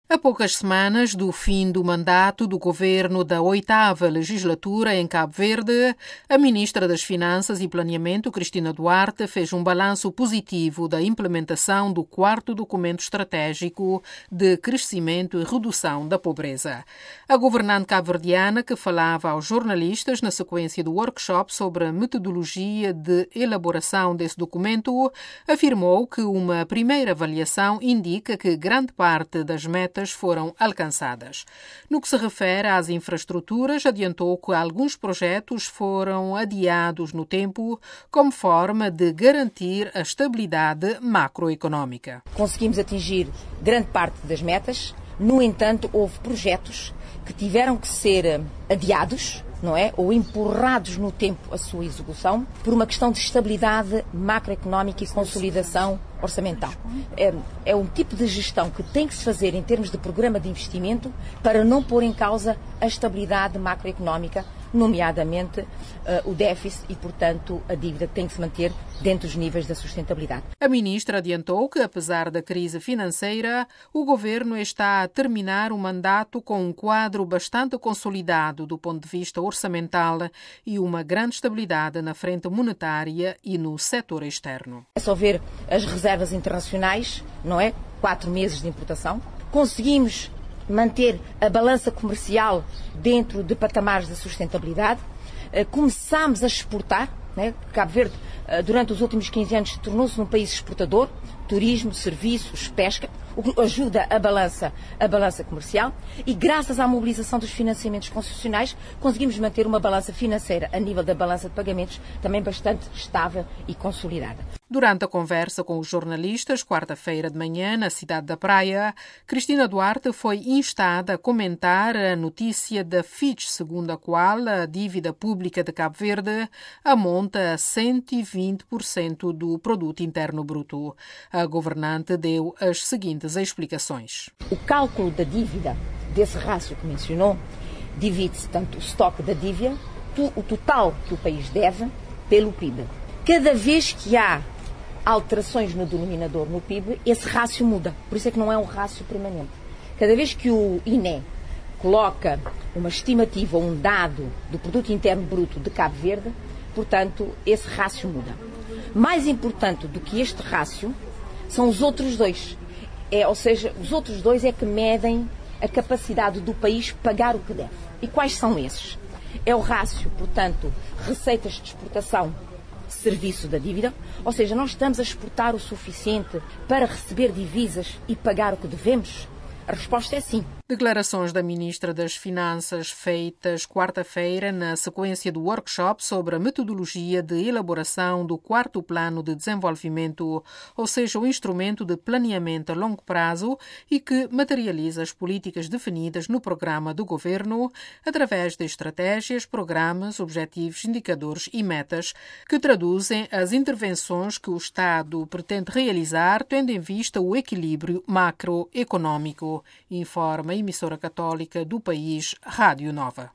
A poucas semanas do fim do mandato do governo da 8ª legislatura em Cabo Verde, a ministra das Finanças e Planeamento, Cristina Duarte, fez um balanço positivo da implementação do 4º documento estratégico de crescimento e redução da pobreza. A governante cabo-verdiana, que falava aos jornalistas na sequência do workshop sobre a metodologia de elaboração desse documento, afirmou que uma primeira avaliação indica que grande parte das metas foram alcançadas. No que se refere às infraestruturas, adiantou que alguns projetos foram adiados no tempo como forma de garantir a estabilidade macroeconómica. Conseguimos atingir grande parte das metas, no entanto, houve projetos que tiveram que ser adiados, não é? Ou empurrados no tempo a sua execução por uma questão de estabilidade macroeconómica e consolidação orçamental. É um tipo de gestão que tem que se fazer em termos de programa de investimento para não pôr em causa a estabilidade macroeconómica, nomeadamente o déficit e, portanto, a dívida tem que se manter dentro dos níveis da sustentabilidade. A ministra adiantou que, apesar da crise financeira, o governo está a terminar o mandato com um quadro bastante consolidado do ponto de vista orçamental e uma grande estabilidade na frente monetária e no setor externo. É só ver as reservas internacionais, não é? 4 meses de importação. Conseguimos manter a balança comercial dentro de patamares de sustentabilidade. Começámos a exportar, né? Cabo Verde, durante os últimos 15 anos, tornou-se um país exportador, turismo, serviços, pesca, o que ajuda a balança comercial, e graças à mobilização dos financiamentos concessionais conseguimos manter uma balança financeira a nível da balança de pagamentos também bastante estável e consolidada. Durante a conversa com os jornalistas, quarta-feira de manhã, na cidade da Praia, Cristina Duarte foi instada a comentar a notícia da Fitch, segundo a qual a dívida pública de Cabo Verde amonta a 120% do produto interno bruto. A governante deu as seguintes explicações. O cálculo da dívida, desse rácio que mencionou, divide-se tanto o estoque da dívida, o total que o país deve, pelo PIB. Cada vez que há alterações no denominador no PIB, esse rácio muda. Por isso é que não é um rácio permanente. Cada vez que o INE coloca uma estimativa, um dado do produto interno bruto de Cabo Verde, portanto, esse rácio muda. Mais importante do que este rácio são os outros dois. Ou seja, os outros dois é que medem a capacidade do país pagar o que deve. E quais são esses? É o rácio, portanto, receitas de exportação, serviço da dívida, ou seja, nós estamos a exportar o suficiente para receber divisas e pagar o que devemos? A resposta é sim. Declarações da ministra das Finanças feitas quarta-feira na sequência do workshop sobre a metodologia de elaboração do 4º Plano de Desenvolvimento, ou seja, o instrumento de planeamento a longo prazo e que materializa as políticas definidas no programa do governo através de estratégias, programas, objetivos, indicadores e metas que traduzem as intervenções que o Estado pretende realizar tendo em vista o equilíbrio macroeconómico, informa a emissora católica do país, Rádio Nova.